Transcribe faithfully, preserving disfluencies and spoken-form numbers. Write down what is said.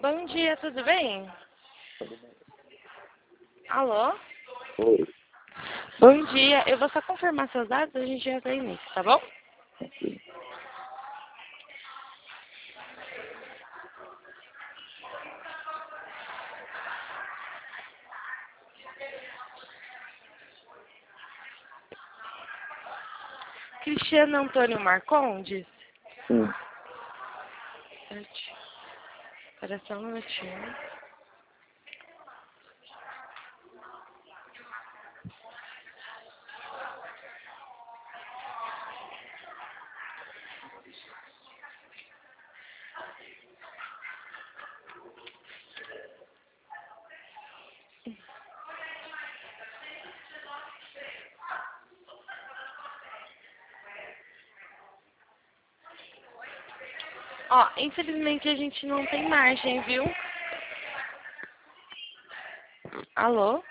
Bom dia, tudo bem? Alô? Oi. Bom dia, eu vou só confirmar seus dados e a gente já dá início, tá bom? Ok. Cristiano Antônio Marcondes? Sim. Sete. Espera só um minutinho. Ó, infelizmente a gente não tem margem, viu? Alô?